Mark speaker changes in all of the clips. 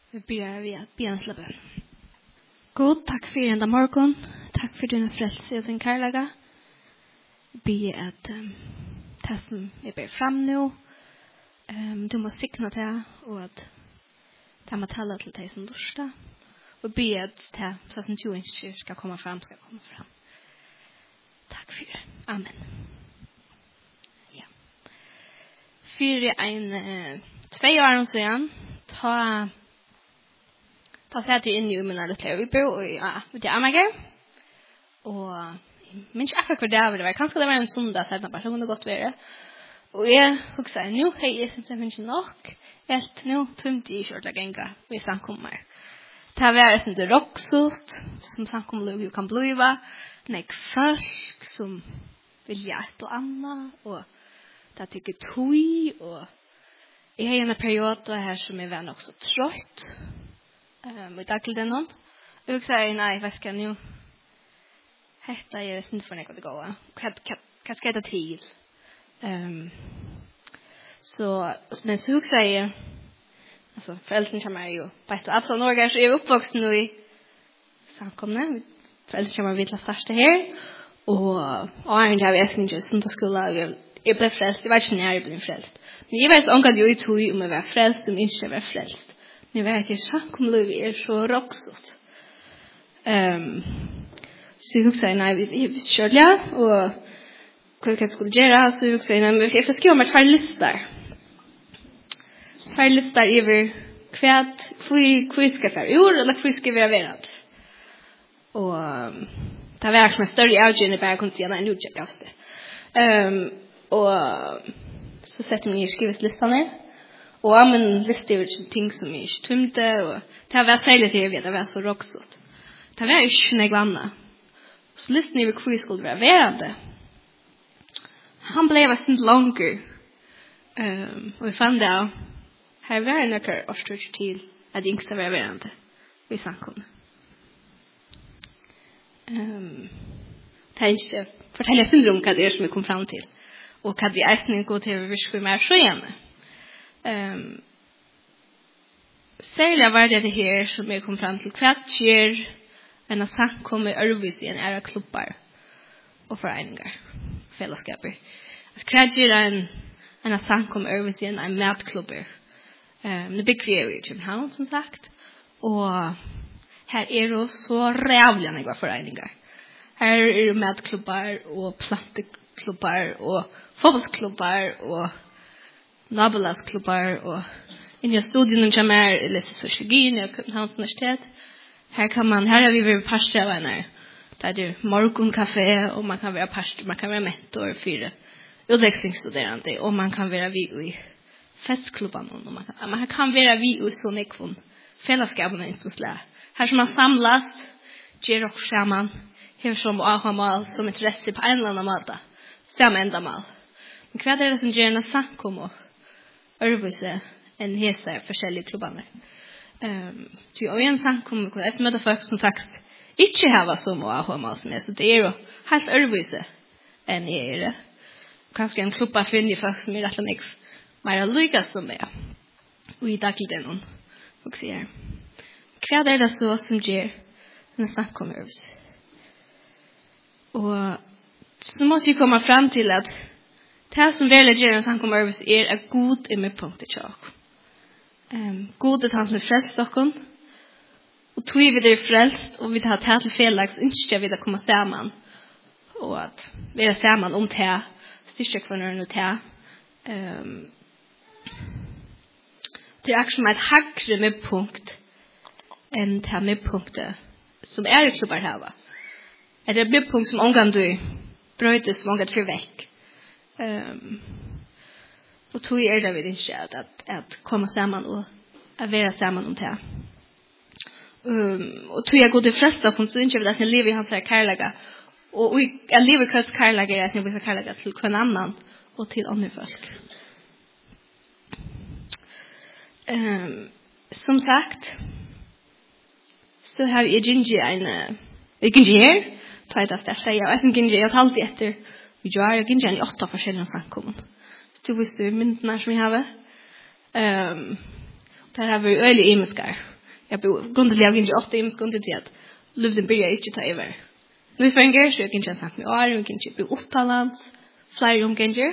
Speaker 1: Vi börjar via benslöpen. God, tack för enda morgon. Tack för dina frälse och din kärlega. Be att det som vi ber fram nu, du må signa det och att det må tala till dig som dörsta. Och be att det som du önskar ska komma fram. Tack för det. Amen. Ja. För en 2 år sedan ta sig till in i mina lilla uppe och det är mig. Och minns akkurat vad det var. Kanske det var en söndag så att personen gått vidare. Och jag huxar nu hej det finns nog helt nu 20 shorta gänga vi samkommer. Det var inte rocksust som samkommer kan bliva. Nek folk som vill ett och annat och det tycker tui och i en period då här som är vän också trött. Med daglig den någon. Och säger nej, vad ska nu? Hetta är inte för något att gå. Vad ska det till? Så men så säger alltså föräldrarna kommer ju på ett absolut några så är uppvuxen nu i samkomna. Föräldrarna kommer vill starta här och inte har jag inte just inte skulle jag blev frälst. Det var inte när jag blev frälst. Men jag vet ångan ju ut hur om jag var frälst som inte var frälst. Nu vet jag samkomliv är så rocksot. Så jag säger nej vi kör ja och vad jag skulle göra så jag säger nej jag ska skriva mig 2 listor. 2 listor över kvart hur ska för ord eller hur ska vi vara och det var som en större avgörande bara kunde säga nej nu check av det. Och så sätter man skrivlistan ner. Och men listar ju ting som är stumte och det var sälligt det var så rocksot. Det var ju snägg vanna. Så listan över hur skulle vara verande. Han blev inte långer. Och vi fann det här var en ökar årstörst till att yngsta var verande. Vi samkom. Tänk fortälja syndrom vad det är som vi kom fram till. Och att vi ägstning går till vi skulle mer så igen. Särskilt var det här som jag kom fram till kvartjer en samkommer örvis i en ära klubbar och föreningar, fällskaper. Kvartjer en samkommer örvis i en matklubbar. Det bygger vi i Köpenhamn som sagt. Och här är det så rävliga några föreningar. Här är det matklubbar och planteklubbar och fotbollsklubbar och nabolasklubbar och in i studien som är lite sociologi och Köpenhamns universitet. Här har vi varit pastorvänner. Där är morgonkafé och man kan vara pastor, man kan vara mentor för utvecklingsstuderande och man kan vara vid i festklubban och man kan vara vid i sån ekvon fällskapen inte så här som man samlas ger och samman hur som AHMAL som intresse på en eller annan måte samma ändamål. Men vad är det som ger en samkommer örvuse en hesa forskjellige klubbarna. Så jag en samkommer på ett möte folk som faktiskt inte har som AHMAL som är så det är ju helt örvuse än är det. Kanske en klubba finner folk som är rätt mycket mer lyckas som är. Och i daglig den hon och säger vad är det så som ger en samkommer örvuse. Och så måste vi komma fram till att det som väl ger en samkommer örvuse är att god är med punkt i tjock. God är han som är frälst stockon. Och tog vi det frälst och vi tar det till felaks inte vi det komma samman. Och att vi är samman om det styrka för när det det är också ett högre med punkt än det med punkter som är i klubbar här va. Är det blir punkt som omgång du brötes många tre veck. Och tog det vid inte att komma samman och att vara samman om det. Och tog jag gå till flesta från så inte att jag lever i hans kärlega. Och jag lever i hans kärlega är att jag vill kärlega till en annan och till andra folk. Som sagt så har jag Gingy här. Ta ett efter sig. Jag vet Gingy jag har alltid efter. Jag är Gingy i 8 forskjellige samkommer. Du visste myndene som vi har. Där har vi øyelig imiskar. Jag bor grundligt jag inte ofta i skund till att luften börjar inte ta över. Nu fänger så jag kan inte sagt med år, jag kan inte bo utomlands, flyga omgångar.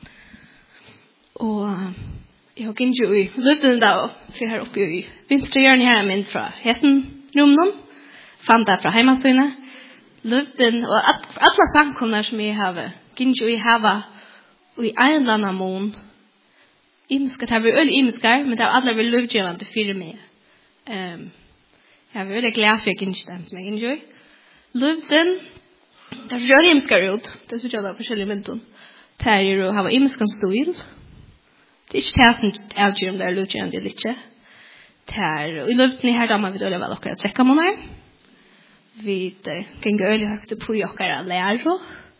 Speaker 1: Och jag kan inte i luften då, för här uppe i vänstra hjörnet här min från Hessen rummen. Fann där från hemsidan. Luften och alla samkomna som jag har, kan inte i hava och i en eller annan mån. Imska tar vi öl imskar, men det har alla väl lufgivande för mig. Jag är väldigt glad för att jag inte som jag enjoy. Luften, det ser imskar ut. Det ser jag på forskjellige mynton. Det är ju att ha imskan stil. Det är inte det som avgör om det är lufgivande eller inte. Det är, och i luften här där man vill öle väl och att träcka man här. Vi kan gå öle högt på och lära.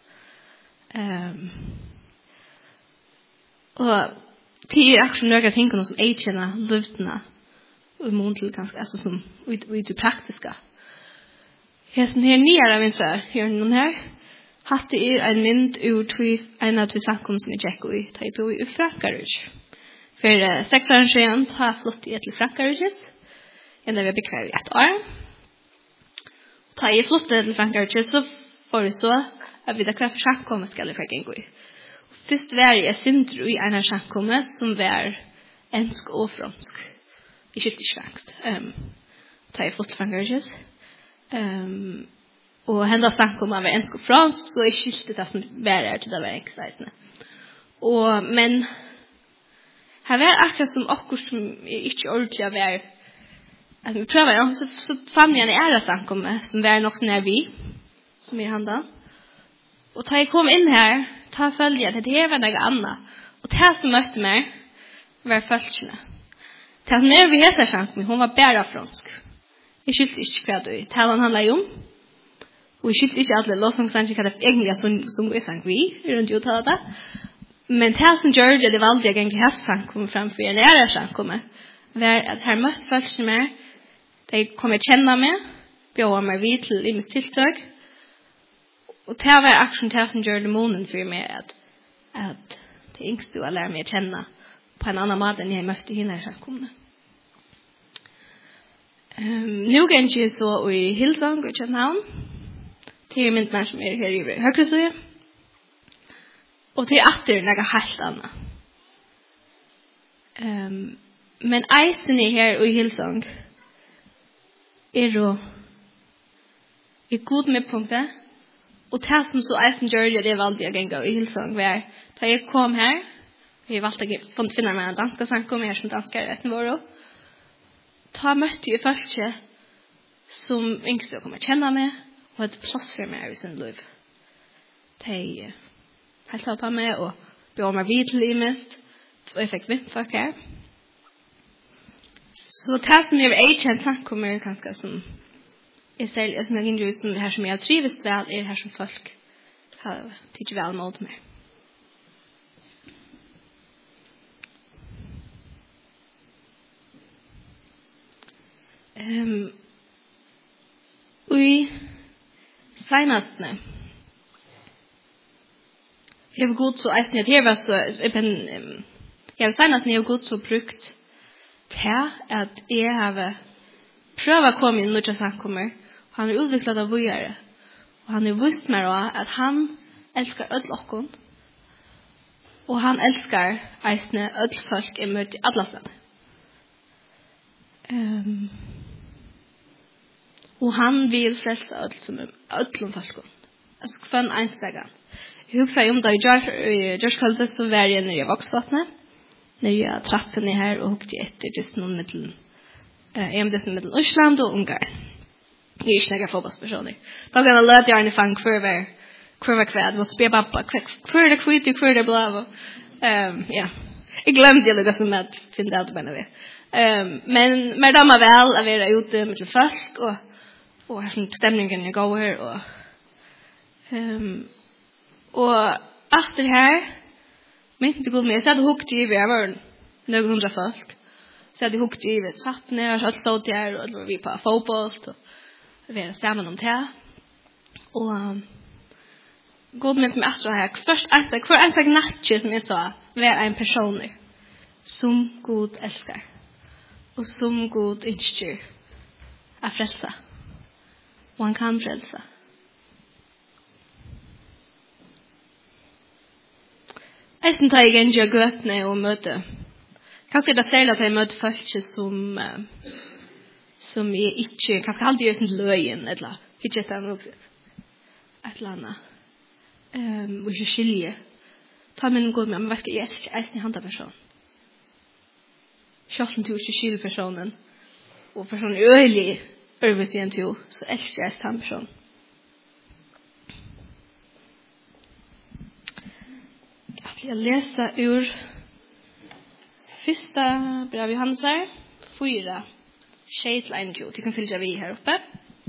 Speaker 1: Och det är också några ting som ägna luftna och mån ganska alltså som vi det praktiska. Hästen här nere vänster här någon här hade en mynd ut en av de samkomster som jag gick i typ i Frankrike. För 6 år sedan har jag flott till Frankrike. Ända vi bekväm i ett år. Ta i flott till Frankrike så får det så att vi där kvar samkomster ska jag gå i. Först var jag syndro i en samkomst som var ensk och fransk. I skilt i svensk. Ta i flott Frankrike. Och hända samkomst var ensk och fransk så i skilt det som var till det var exakt. Och men här var akkurat som akkurat som inte ordentligt var att vi prövar så fann jag en ära samkomst som var nog när vi som är handa. Och ta jag kom in här ta följa det här var något annat. Och det som mötte mig var följande. Det som när vi heter samkomst hon var bara fransk. Jag skilte inte vad det talan handlar om. Och jag skilte inte alla låtsångssanger kan det egentligen som vi sang vi runt ju talade. Men det som gör det valde jag egentligen hästsang kommer framför en ära samkomst var att här mötte följande mig. De kommer känna mig. Bjöd mig vid till i mitt tilltag. Och det var action det som gör det månen för mig att det yngste att lära mig att känna på en annan måte än jag mötte henne här samkomna. Nu kan jag så i Hillsong och Köpenhamn. Det är myndena som är här i Högresøye. Och det är åter något helt annat. Men eisen är här i Hillsong är då i god midpunkter. Och det som så eisen gjør det valgte jeg en gang i Hillsong var da jeg kom her vi valgte å finne meg en danska samkom her som danskere etter våre da møtte jeg folk som yngste å komme kjenne meg og hadde plass for meg i sin liv de helt på meg og bjør meg videre i mest og jeg fikk vint folk her så det som jeg var kjent samkom er ganske som jag säger som jag ingår som det här som jag trivs väl är det här som folk har tycker väl mot mig. Och senast nu jag har gått så efter det var så jag har senast när jag har gått så brukt det att jag har pröva komma in och samkommer. Han är utvecklad av vågare. Och han är visst med att han älskar ödlockon. Och han älskar eisne ödlfolk i möte alla ställen. Och han vill frälsa ödlfolk. Alltså kvann einstagan. Jag huxar om det i Gjørskvaldet så var jag när jag voksvattnet. När jag trappade här och hukte efter just någon mittel det mellan Island och Ungarn. Jag är inte några fotbollspersoner. Då kan jag löta gärna fang kvar kväd. Vad spelar pappa? Kvar det skit och kvar det blå. Ja. Jag glömde det som att finna ut bara det. Men med dem väl att vara ute med folk och här stämningen jag går här och efter det här men inte god med så hade hukt i vi var några hundra folk. Så hade hukt i vid trappor och så såg där och vi på fotboll och vi var samman om det. Och god med att här först för en natt som jag sa var en person som god älskar och som god instyr att frälsa. Och han kan frälsa. Eisen tar igen jag götne och möte. Kanske det särskilt att jag möter folk som är inte, kanske alltid gör sin löjen, eller inte ett eller annat. Och inte skilje. Ta min god med, men vad ska jag älska? Eisen i handa person. Kjolten till inte skilje personen. Och personen är öjlig, övrigt igen till, så älskar jag han person. Jag läser ur första brev Johannes 4, 6-1. Du kan fylla vi här uppe.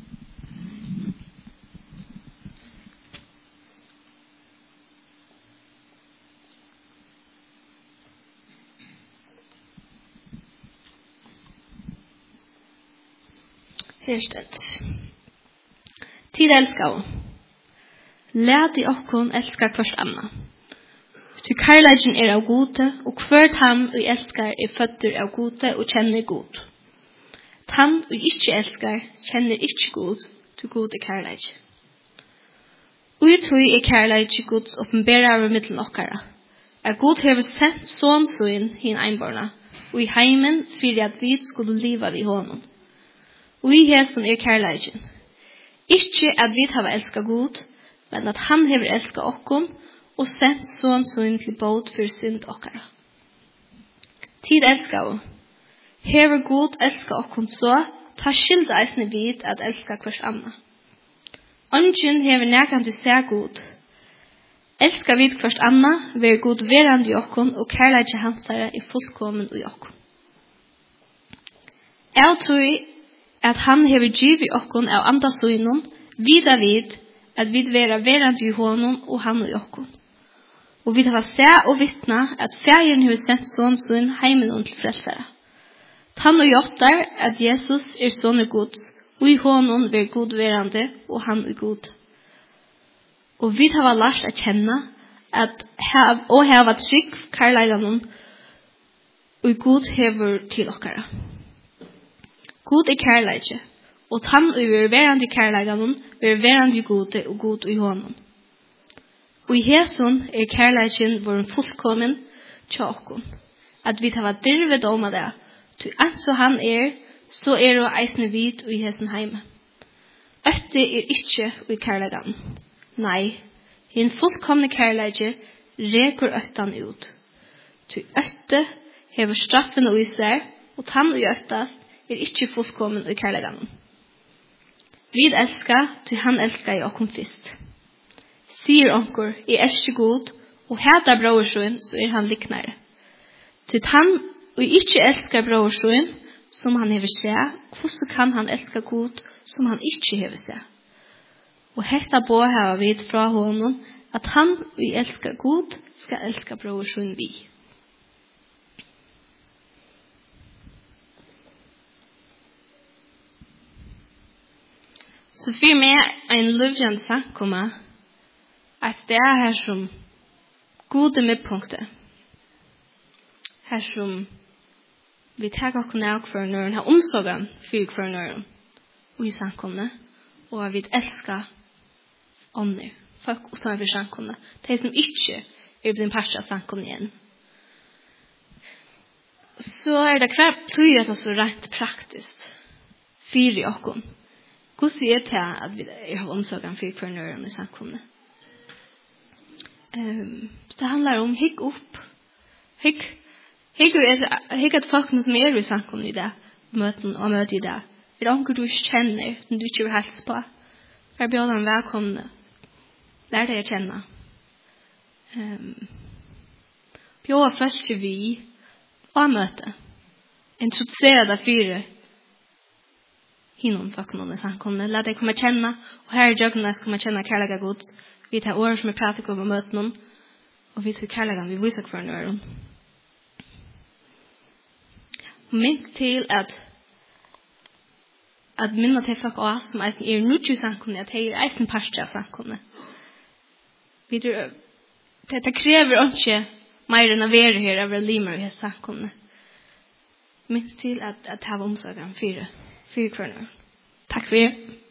Speaker 1: Her stedt. Tid elskar. Lät i okkon elska kvart anna. Ty kærleiken er av gode, og hvert han og elskar er føtter av gode og kjenner god. Han og ikke elskar kjenner ikke god, ty god er kærleik. Og i tog er kærleik gods åpenbærer av middelen okkara. At god hever sendt sånn sånn hin einborna, og i heimen fyrir at vi skulle liva vid honom. Og i hesen er kærleiken. Ikke at vi har elska god, men at han hever elska okkon, og sendt sånn til båt for synd okkara. Tid elskar vi. Hever god elska okkon så, ta skilda eisne vid at elska hvers anna. Ongen hever nærkant du ser god. Elska vid hvers anna, ver god verand i okkon, og kærleikje hansare er fullkommen i okkon. Jeg tror at han hever giv i okkon av andre søgnon, vida vid at vi vera verand i honom og han i okkon. Og vi har se og vittna at färgen har sendt sånn heimen til frelsere. Han og gjottar at Jesus er sånne gods, og i honom ver god verande, og han er god. Og vi har lært å kjenne at og hava trygg karleiganon, og god hever til okkara. God er kærleikje, og han er verande kærleiganon, ver verande gode og god i honom. Og i hesson er kærleiken vår fullkommen tjåkon. At vi tar dirvet om det, til at så han er, så er det eisne vid og i hesson heime. Øtte er ikke i kærleiken. Nei, en fullkomne kærleike reker øttan ut. Til øtte hever straffen og iser, og tann og øtta er ikke fullkommen i kærleiken. Vi elskar, til han elskar i okkom fyrst. Sier onkur, jeg elsker god, og heta brorsen, så er han liknare. Til han, og ikke elsker brorsen, som han hever se, hvordan kan han elska god, som han ikke hever se? Og heta på heva vid fra honom, at han, og elsker god, skal elska brorsen vi. Så for meg en løvjende samkomma, at det er her som gode midtpunkter. Her som vi tar okken av hver nøren, har omsorgen for hver nøren, og i samkomne, og vi elsker ånder, folk utenfor samkomne, de som ikke er blitt parst av samkomne igjen. Så er det hver tøy at det er så rent praktisk, for i okken. Hvordan sier det at vi har omsorgen for hver nøren i samkomne? Så det handlar om hygg upp. Hygg at folk som er i samkomne i det, møten og møte i det. Er det onker du ikke kjenner, som du ikke vil helse på? Er bjørnen velkomne? Lær deg å kjenne. Bjørn først vi og møte. Introdusere deg fire hinnom folk noen i samkomne. Lær deg komme kjenne, og her i jøgnene skal man kjenne kærlega gods. Vi tar år som prater om å møte noen, og vi tar kærlegan, vi viser hver nøren. Minst til at minne til folk også, som er nødt til samkomne, at de er eisen parster av samkomne. Det krever ikke mer enn å være her, av limer i samkomne. Minst til at ha omsorgen for hver nøren. Tack för er.